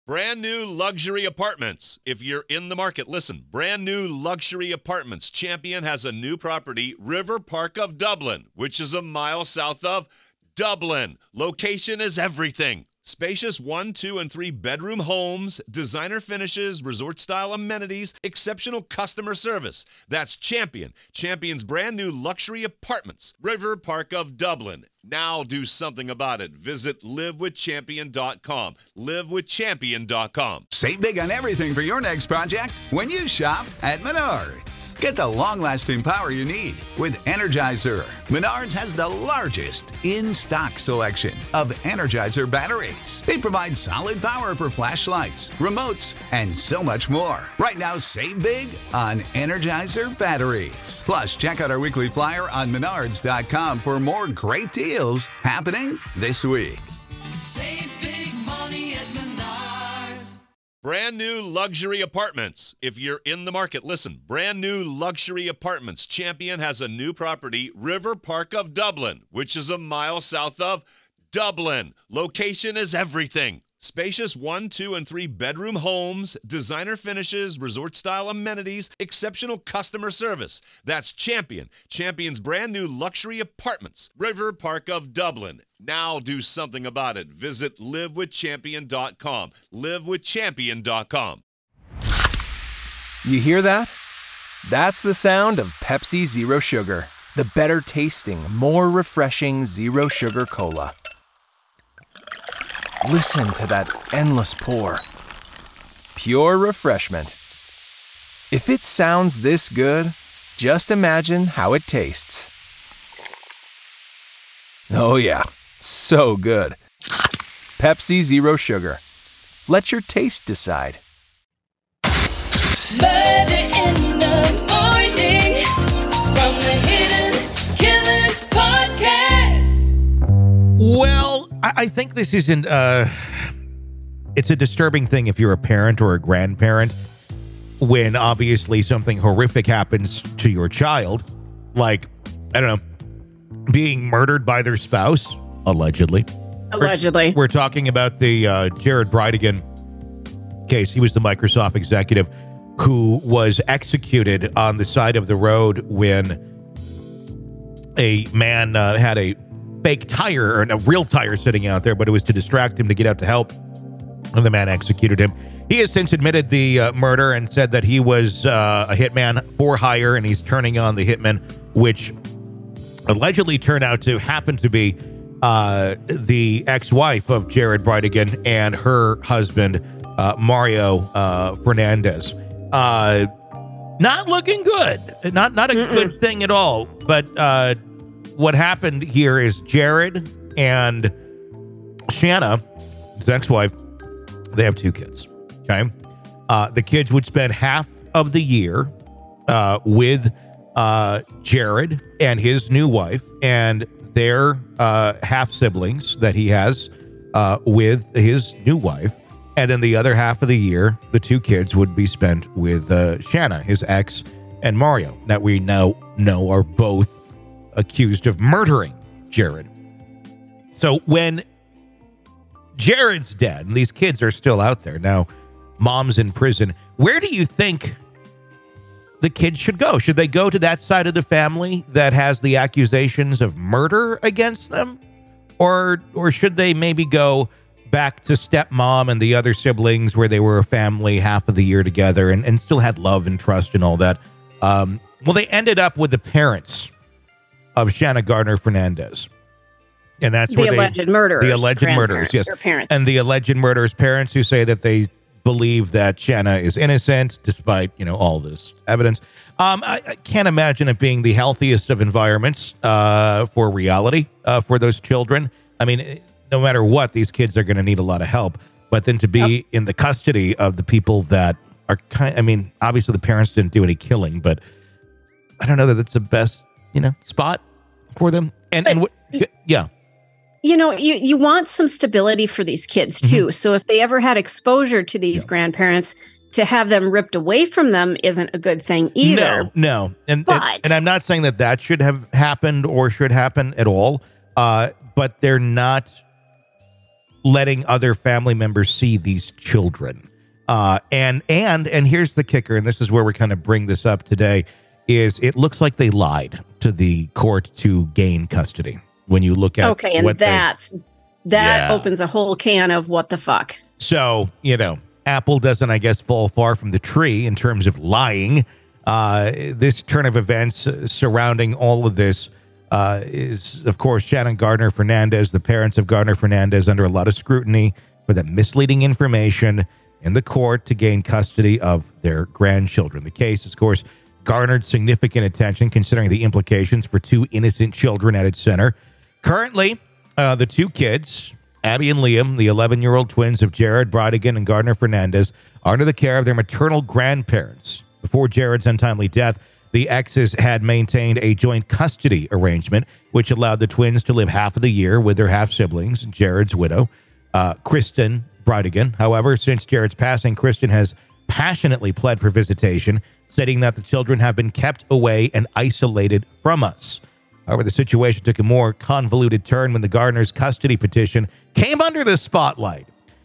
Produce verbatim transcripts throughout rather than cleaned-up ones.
Brand new luxury apartments. If you're in the market, listen. Brand new luxury apartments. Champion has a new property, River Park of Dublin, which is a mile south of Dublin. Location is everything. Spacious one, two, and three bedroom homes, designer finishes, resort-style amenities, exceptional customer service. That's Champion. Champion's brand new luxury apartments. River Park of Dublin. Now do something about it. Visit live with champion dot com. live with champion dot com. Save big on everything for your next project when you shop at Menards. Get the long-lasting power you need with Energizer. Menards has the largest in-stock selection of Energizer batteries. They provide solid power for flashlights, remotes, and so much more. Right now, save big on Energizer batteries. Plus, check out our weekly flyer on menards dot com for more great deals. Deals happening this week. Save big money at Menards. Brand new luxury apartments. If you're in the market, listen. Brand new luxury apartments. Champion has a new property, River Park of Dublin, which is a mile south of Dublin. Location is everything. Spacious one, two, and three bedroom homes, designer finishes, resort-style amenities, exceptional customer service. That's Champion. Champion's brand new luxury apartments. River Park of Dublin. Now do something about it. Visit live with champion dot com. live with champion dot com. You hear that? That's the sound of Pepsi Zero Sugar. The better tasting, more refreshing Zero Sugar Cola. Listen to that endless pour. Pure refreshment. If it sounds this good, just imagine how it tastes. Oh yeah, so good. Pepsi Zero Sugar. Let your taste decide. Murder in the morning from the Hidden Killers podcast. Well, I, I think this isn't, uh, it's a disturbing thing if you're a parent or a grandparent when obviously something horrific happens to your child, like, I don't know, being murdered by their spouse, allegedly. Allegedly. We're, we're talking about the uh, Jared Bridegan case. He was the Microsoft executive who was executed on the side of the road when a man uh, had a fake tire, or a real tire sitting out there, but it was to distract him to get out to help, and the man executed him. He has since admitted the uh, murder and said that he was uh, a hitman for hire, and he's turning on the hitman, which allegedly turned out to happen to be uh, the ex-wife of Jared Bridegan and her husband, uh, Mario uh, Fernandez. Uh, not looking good. Not not a Mm-mm. good thing at all. But uh, what happened here is Jared and Shanna, his ex-wife, they have two kids. Okay, uh, the kids would spend half of the year uh, with uh, Jared and his new wife and their uh, half siblings that he has uh, with his new wife. And then the other half of the year, the two kids would be spent with uh, Shanna, his ex, and Mario, that we now know are both accused of murdering Jared. So when Jared's dead, and these kids are still out there, now mom's in prison, where do you think the kids should go? Should they go to that side of the family that has the accusations of murder against them? Or, or should they maybe go back to stepmom and the other siblings where they were a family half of the year together and, and still had love and trust and all that? Um, well, they ended up with the parents of Shanna Gardner Fernandez. And that's the where alleged they, murderers. The alleged murderers, yes. Parents. And the alleged murderers' parents who say that they believe that Shanna is innocent despite, you know, all this evidence. Um, I, I can't imagine it being the healthiest of environments uh, for reality uh, for those children. I mean, no matter what, these kids are going to need a lot of help. But then to be yep. in the custody of the people that are kind, I mean, obviously the parents didn't do any killing, but I don't know that that's the best, you know, spot for them. And but, and w- yeah. You know, you, you want some stability for these kids too. Mm-hmm. So if they ever had exposure to these yeah. grandparents, to have them ripped away from them isn't a good thing either. No, no. And, but, and, and I'm not saying that that should have happened or should happen at all. Uh, but they're not, letting other family members see these children. Uh, and and and here's the kicker, and this is where we kind of bring this up today, is it looks like they lied to the court to gain custody. When you look at okay, and what that's that Yeah. opens a whole can of what the fuck. So, you know, Apple doesn't, I guess, fall far from the tree in terms of lying. Uh, this turn of events uh, surrounding all of this uh, is, of course, Shannon Gardner Fernandez, the parents of Gardner Fernandez, under a lot of scrutiny for that misleading information in the court to gain custody of their grandchildren. The case, of course, garnered significant attention considering the implications for two innocent children at its center. Currently, uh, the two kids, Abby and Liam, the eleven-year-old twins of Jared Bridegan and Gardner Fernandez, are under the care of their maternal grandparents. Before Jared's untimely death, the exes had maintained a joint custody arrangement, which allowed the twins to live half of the year with their half-siblings, Jared's widow, uh, Kristen Bridegan. However, since Jared's passing, Kristen has passionately pled for visitation, stating that the children have been kept away and isolated from us. However, the situation took a more convoluted turn when the Gardner's custody petition came under the spotlight.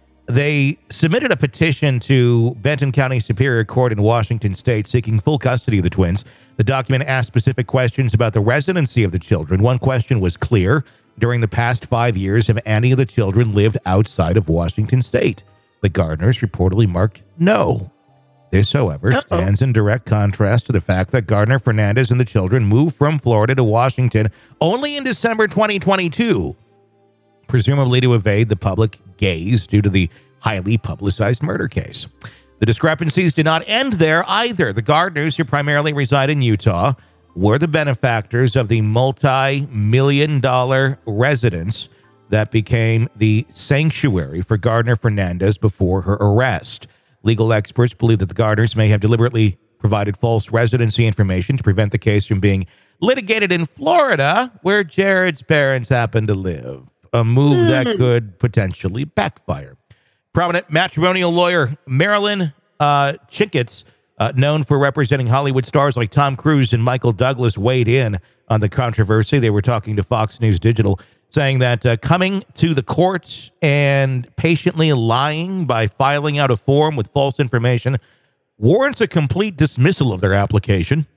They submitted a petition to Benton County Superior Court in Washington State seeking full custody of the twins. The document asked specific questions about the residency of the children. One question was clear. During the past five years, have any of the children lived outside of Washington State? The Gardners reportedly marked no. This, however, Uh-oh. stands in direct contrast to the fact that Gardner Fernandez and the children moved from Florida to Washington only in December twenty twenty-two, presumably to evade the public gaze due to the highly publicized murder case. The discrepancies did not end there either. The Gardners, who primarily reside in Utah, were the benefactors of the multi-million dollar residence that became the sanctuary for Gardner Fernandez before her arrest. Legal experts believe that the Gardners may have deliberately provided false residency information to prevent the case from being litigated in Florida, where Jared's parents happen to live, a move that could potentially backfire. Prominent matrimonial lawyer Marilyn uh, Chicketts, uh, known for representing Hollywood stars like Tom Cruise and Michael Douglas, weighed in on the controversy. They were talking to Fox News Digital, saying that uh, coming to the courts and patiently lying by filing out a form with false information warrants a complete dismissal of their application.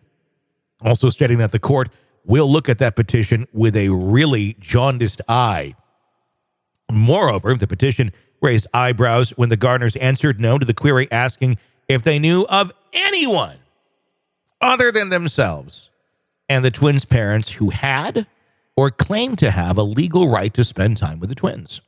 Also stating that the court will look at that petition with a really jaundiced eye. Moreover, the petition raised eyebrows when the Gardners answered no to the query, asking if they knew of anyone other than themselves and the twins' parents who had or claimed to have a legal right to spend time with the twins.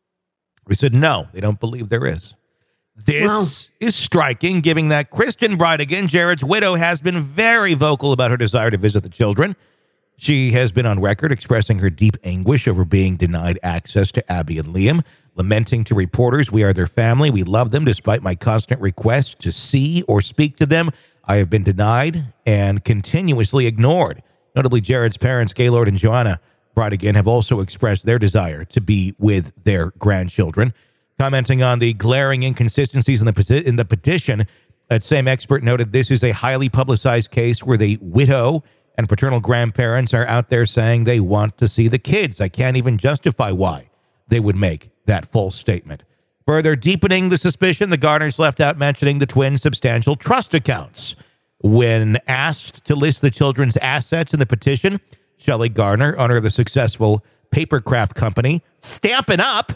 We said no, they don't believe there is. This Wow. is striking, given that Kristen Bridegan, Jared's widow, has been very vocal about her desire to visit the children. She has been on record expressing her deep anguish over being denied access to Abby and Liam, lamenting to reporters, "We are their family. We love them. Despite my constant requests to see or speak to them, I have been denied and continuously ignored." Notably, Jared's parents, Gaylord and Joanna Bridegan, have also expressed their desire to be with their grandchildren. Commenting on the glaring inconsistencies in the, peti- in the petition, that same expert noted this is a highly publicized case where the widow and paternal grandparents are out there saying they want to see the kids. I can't even justify why they would make that false statement. Further deepening the suspicion, the Gardners left out mentioning the twins' substantial trust accounts. When asked to list the children's assets in the petition, Shelley Gardner, owner of the successful papercraft company Stampin' Up,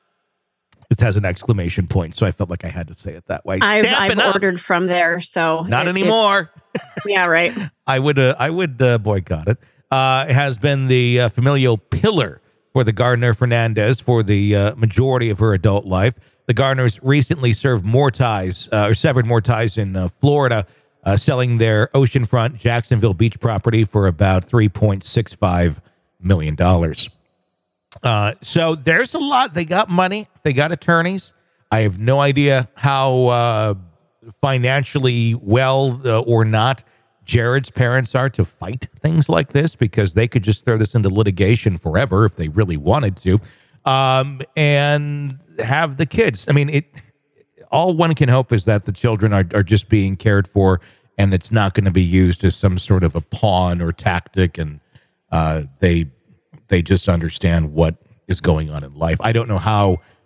it has an exclamation point, so I felt like I had to say it that way. I've, Stampin' I've Up! ordered from there, so Not it- anymore. it's- Yeah, right. I would uh, I would uh, boycott it. Uh, it has been the uh, familial pillar for the Gardner Fernandez for the uh, majority of her adult life. The Gardners recently served more ties, uh, or severed more ties in uh, Florida, uh, selling their oceanfront Jacksonville Beach property for about three point six five million dollars. Uh, so there's a lot. They got money. They got attorneys. I have no idea how uh, financially well uh, or not Jared's parents are to fight things like this, because they could just throw this into litigation forever if they really wanted to, um, and have the kids. I mean, it. All one can hope is that the children are, are just being cared for, and it's not going to be used as some sort of a pawn or tactic, and uh, they they just understand what is going on in life. I don't know how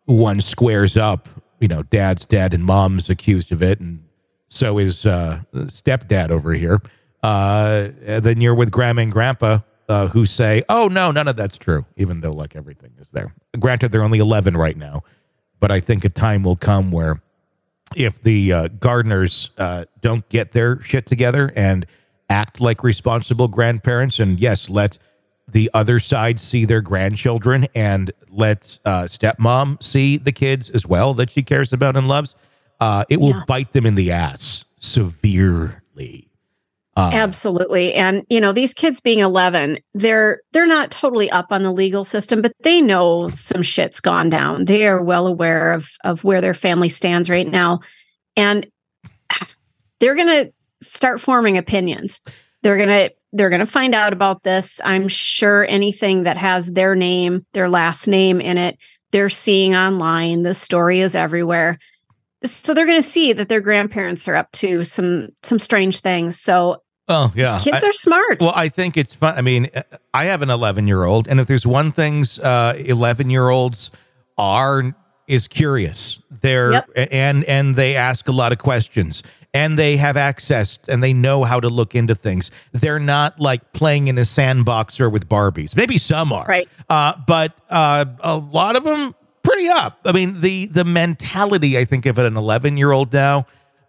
one squares up. You know, dad's dead and mom's accused of it, and so is uh, stepdad over here. Uh, and then you're with grandma and grandpa uh, who say, oh, no, none of that's true, even though, like, everything is there. Granted, they're only eleven right now, but I think a time will come where if the uh, Gardners uh, don't get their shit together and act like responsible grandparents, and yes, let the other side see their grandchildren and let uh, stepmom see the kids as well that she cares about and loves, uh, it will Yeah. bite them in the ass severely. Uh, Absolutely. And you know, these kids being eleven, they're they're not totally up on the legal system, but they know some shit's gone down. They are well aware of of where their family stands right now. And they're going to start forming opinions. They're going to they're going to find out about this. I'm sure anything that has their name, their last name in it, they're seeing online. The story is everywhere. So they're going to see that their grandparents are up to some some strange things. So oh, yeah. kids I- are smart. Well, I think it's fun. I mean, I have an eleven-year-old, and if there's one things uh, eleven-year-olds are is curious. They're Yep. and and they ask a lot of questions, and they have access, and they know how to look into things. They're not like playing in a sandbox or with Barbies. Maybe some are, Right. Uh, but uh, a lot of them pretty up. I mean, the the mentality I think of an eleven-year-old now.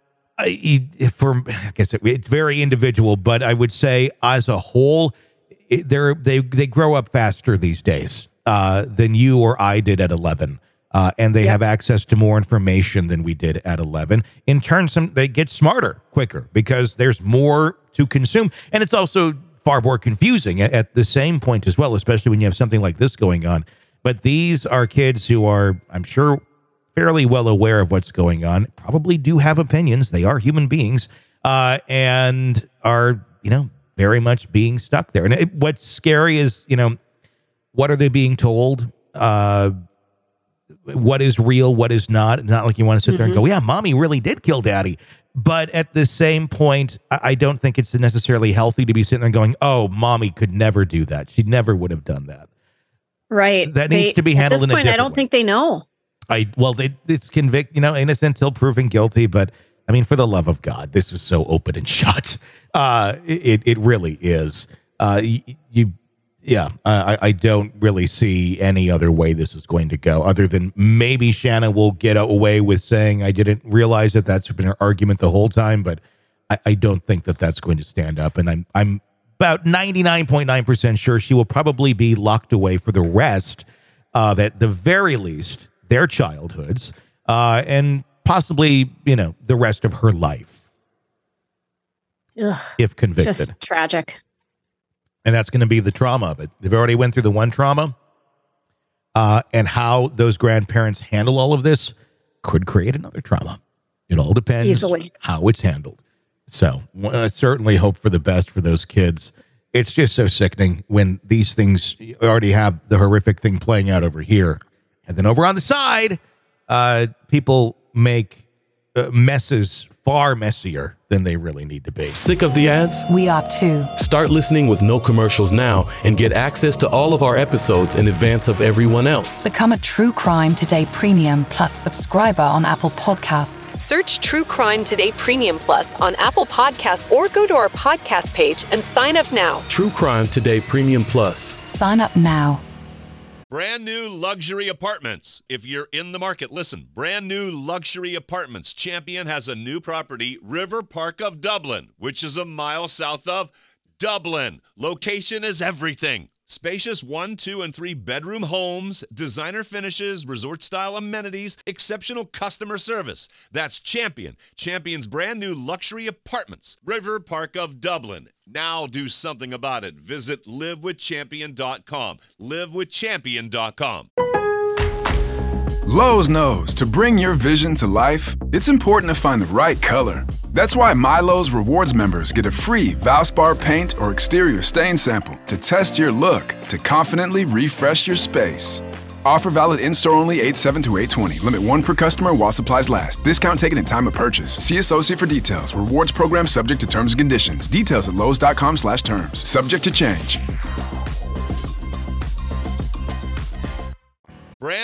I, for I guess it, it's very individual, but I would say as a whole, it, they're they they grow up faster these days uh, than you or I did at eleven, uh, and they Yep. have access to more information than we did at eleven. In turn, some they get smarter quicker because there's more to consume, and it's also far more confusing at, at the same point as well, especially when you have something like this going on. But these are kids who are, I'm sure, fairly well aware of what's going on, probably do have opinions. They are human beings, uh, and are, you know, very much being stuck there. And it, what's scary is, you know, what are they being told? Uh, what is real? What is not? Not like you want to sit there and go, yeah, mommy really did kill daddy. But at the same point, I, I don't think it's necessarily healthy to be sitting there going, oh, mommy could never do that. She never would have done that. Right. That needs to be handled at in this a point, I different don't way. think they know. I well, they, it's convict, you know, innocent until proven guilty. But I mean, for the love of God, this is so open and shut. Uh, it it really is. Uh, you, you yeah, I I don't really see any other way this is going to go, other than maybe Shanna will get away with saying I didn't realize that that's been her argument the whole time. But I, I don't think that that's going to stand up, and I'm I'm about ninety-nine point nine percent sure she will probably be locked away for the rest of, at the very least, their childhoods, uh, and possibly, you know, the rest of her life, Ugh, if convicted. just tragic. And that's going to be the trauma of it. They've already went through the one trauma, uh, and how those grandparents handle all of this could create another trauma. It all depends Easily. how it's handled. So I certainly hope for the best for those kids. It's just so sickening when these things already have the horrific thing playing out over here. And then over on the side, uh, people make uh, messes far messier than they really need to be. Sick of the ads? We are too. Start listening with no commercials now and get access to all of our episodes in advance of everyone else. Become a True Crime Today Premium Plus subscriber on Apple Podcasts. Search True Crime Today Premium Plus on Apple Podcasts or go to our podcast page and sign up now. True Crime Today Premium Plus. Sign up now. Brand new luxury apartments. If you're in the market, listen. Brand new luxury apartments. Champion has a new property, River Park of Dublin, which is a mile south of Dublin. Location is everything. Spacious one, two, and three bedroom homes, designer finishes, resort-style amenities, exceptional customer service. That's Champion. Champion's brand new luxury apartments. River Park of Dublin. Now do something about it. Visit live with champion dot com. live with champion dot com. Lowe's knows to bring your vision to life, it's important to find the right color. That's why MyLowe's Rewards members get a free Valspar paint or exterior stain sample to test your look to confidently refresh your space. Offer valid in-store only eight seven to eight twenty. Limit one per customer while supplies last. Discount taken in time of purchase. See associate for details. Rewards program subject to terms and conditions. Details at lowes dot com slash terms. Subject to change. Brand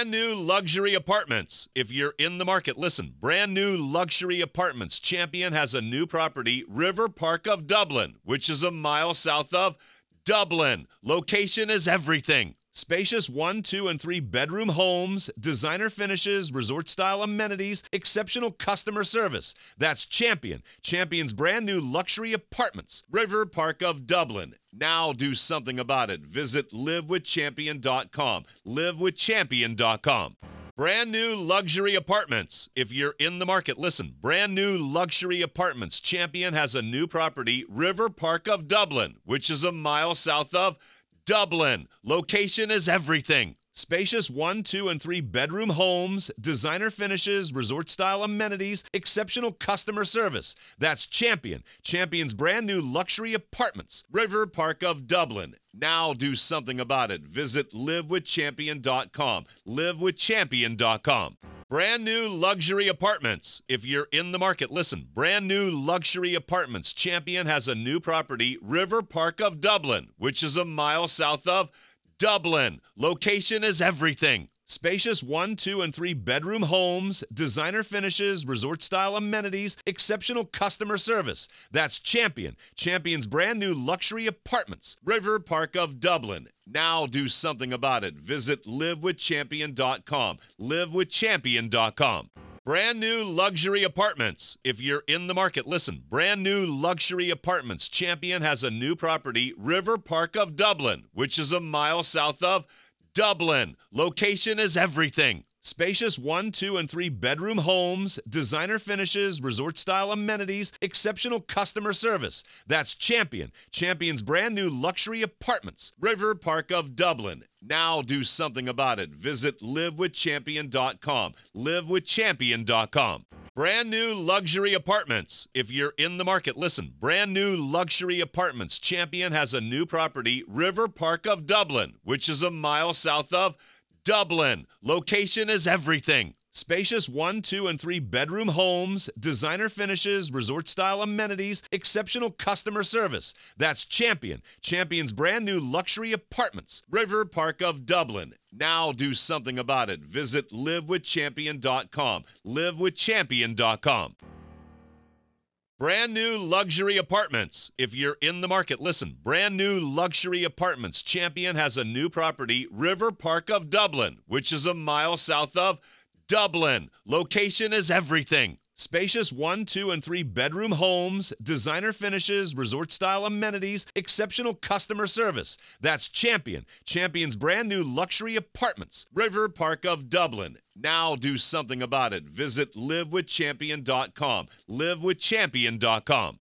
Brand new luxury apartments. If you're in the market, listen. Brand new luxury apartments. Champion has a new property, River Park of Dublin, which is a mile south of Dublin. Location is everything. Spacious one, two, and three bedroom homes, designer finishes, resort-style amenities, exceptional customer service. That's Champion. Champion's brand new luxury apartments. River Park of Dublin. Now do something about it. Visit live with champion dot com. live with champion dot com. Brand new luxury apartments. If you're in the market, listen. Brand new luxury apartments. Champion has a new property, River Park of Dublin, which is a mile south of Dublin. Location is everything. Spacious one, two, and three bedroom homes, designer finishes, resort-style amenities, exceptional customer service. That's Champion. Champion's brand new luxury apartments. River Park of Dublin. Now do something about it. Visit live with champion dot com. live with champion dot com. Brand new luxury apartments. If you're in the market, listen. Brand new luxury apartments. Champion has a new property, River Park of Dublin, which is a mile south of Dublin. Location is everything. Spacious one, two, and three bedroom homes, designer finishes, resort-style amenities, exceptional customer service. That's Champion. Champion's brand new luxury apartments. River Park of Dublin. Now do something about it. Visit live with champion dot com. live with champion dot com. Brand new luxury apartments. If you're in the market, listen. Brand new luxury apartments. Champion has a new property, River Park of Dublin, which is a mile south of Dublin. Location is everything. Spacious one, two, and three bedroom homes, designer finishes, resort-style amenities, exceptional customer service. That's Champion. Champion's brand new luxury apartments. River Park of Dublin. Now do something about it. Visit live with champion dot com. live with champion dot com. Brand new luxury apartments. If you're in the market, listen. Brand new luxury apartments. Champion has a new property, River Park of Dublin, which is a mile south of Dublin. Location is everything. Spacious one, two, and three bedroom homes, designer finishes, resort-style amenities, exceptional customer service. That's Champion. Champion's brand new luxury apartments. River Park of Dublin. Now do something about it. Visit live with champion dot com. live with champion dot com. Brand new luxury apartments. If you're in the market, listen. Brand new luxury apartments. Champion has a new property, River Park of Dublin, which is a mile south of Dublin. Location is everything. Spacious one, two, and three bedroom homes, designer finishes, resort-style amenities, exceptional customer service. That's Champion. Champion's brand new luxury apartments. River Park of Dublin. Now do something about it. Visit live with champion dot com. live with champion dot com.